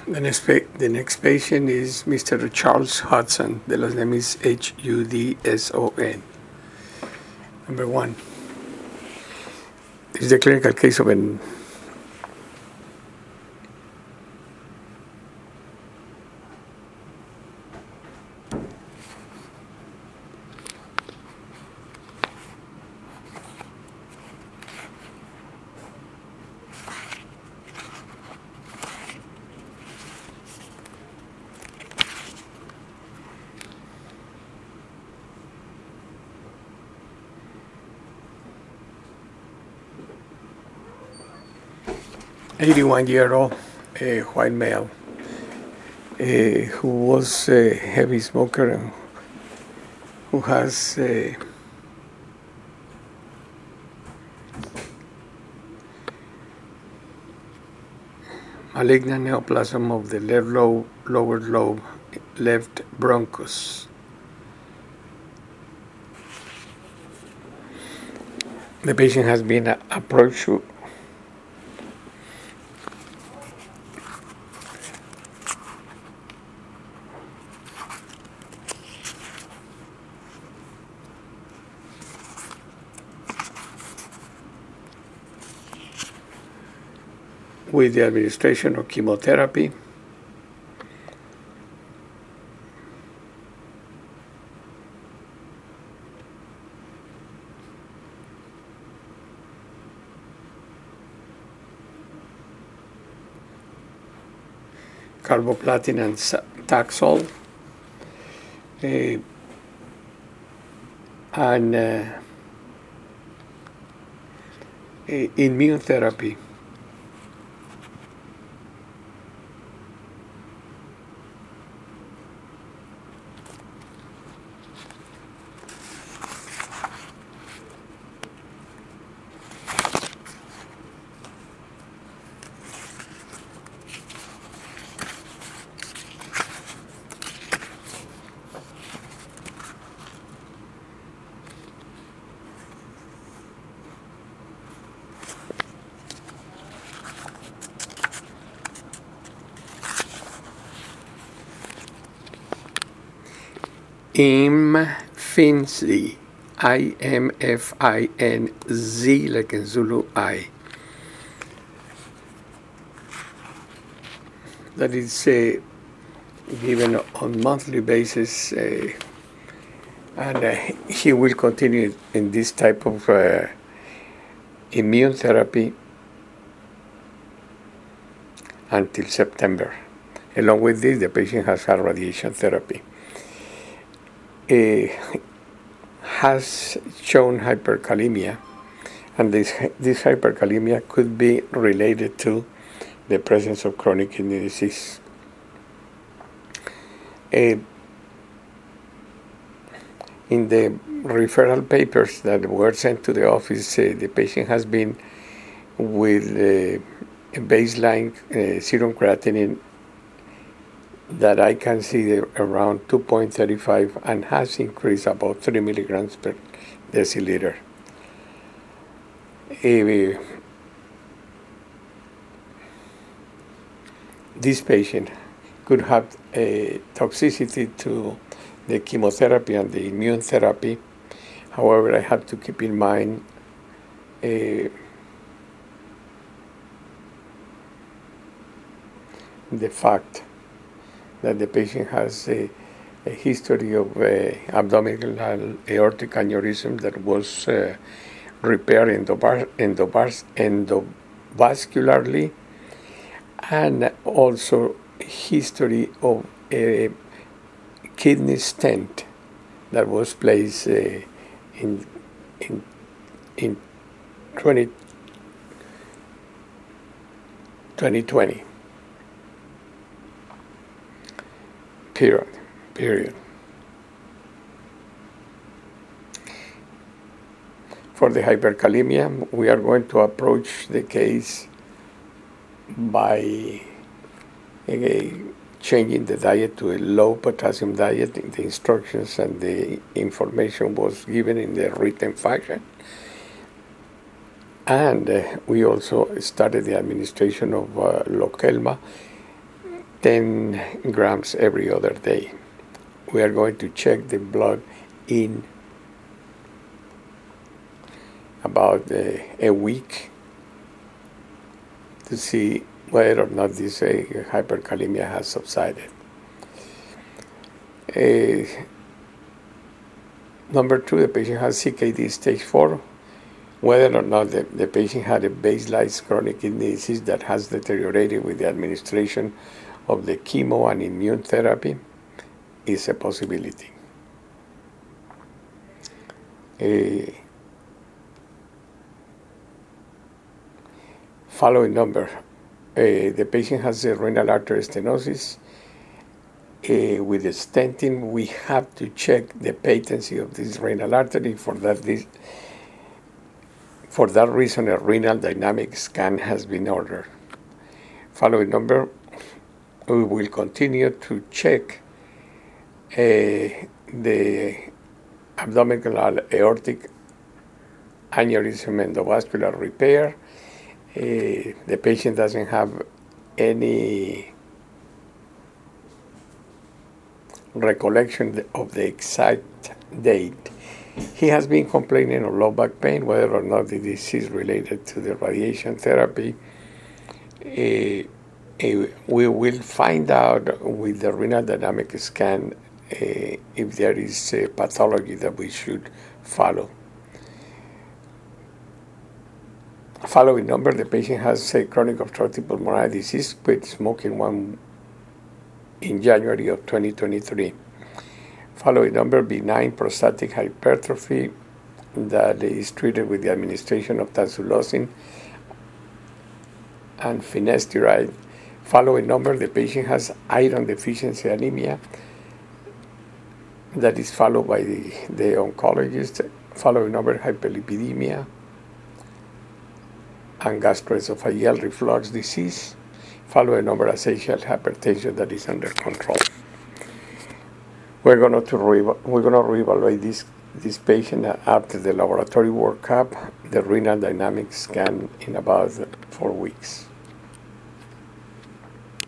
The next patient is Mr. Charles Hudson. The last name is Hudson. Number one. This is the clinical case of an 81-year-old white male who was a heavy smoker and who has malignant neoplasm of the lower lobe, left bronchus. The patient has been approached with the administration of chemotherapy. Carboplatin and Taxol, and immune therapy. Imfinzi, IMFINZ, like in Zulu I. That is given on monthly basis, and he will continue in this type of immune therapy until September. Along with this, the patient has had radiation therapy. Has shown hyperkalemia, and this hyperkalemia could be related to the presence of chronic kidney disease. In the referral papers that were sent to the office, the patient has been with a baseline serum creatinine that I can see around 2.35 and has increased about 3 milligrams per deciliter. This patient could have a toxicity to the chemotherapy and the immune therapy. However, I have to keep in mind the fact that the patient has a history of abdominal aortic aneurysm that was repaired endovascularly, and also history of a kidney stent that was placed in 2020. Period. For the hyperkalemia, we are going to approach the case by changing the diet to a low potassium diet. The instructions and the information was given in the written fashion. And we also started the administration of Lokelma 10 grams every other day. We are going to check the blood in about a week to see whether or not this hyperkalemia has subsided. Number 2, the patient has CKD stage 4. Whether or not the patient had a baseline chronic kidney disease that has deteriorated with the administration of the chemo and immune therapy is a possibility. Following number, the patient has a renal artery stenosis. With the stenting, we have to check the patency of this renal artery. For that reason, a renal dynamic scan has been ordered. Following number, we will continue to check the abdominal aortic aneurysm endovascular repair. The patient doesn't have any recollection of the exact date. He has been complaining of low back pain, whether or not the disease is related to the radiation therapy. We will find out with the renal dynamic scan if there is a pathology that we should follow. Following number, the patient has a chronic obstructive pulmonary disease, quit smoking one in January of 2023. Following number, benign prostatic hypertrophy that is treated with the administration of tamsulosin and finasteride. Following number, the patient has iron deficiency anemia that is followed by the oncologist. Following number, hyperlipidemia and gastroesophageal reflux disease. Following number, essential hypertension that is under control. We're going to reevaluate this patient after the laboratory workup, the renal dynamic scan in about 4 weeks.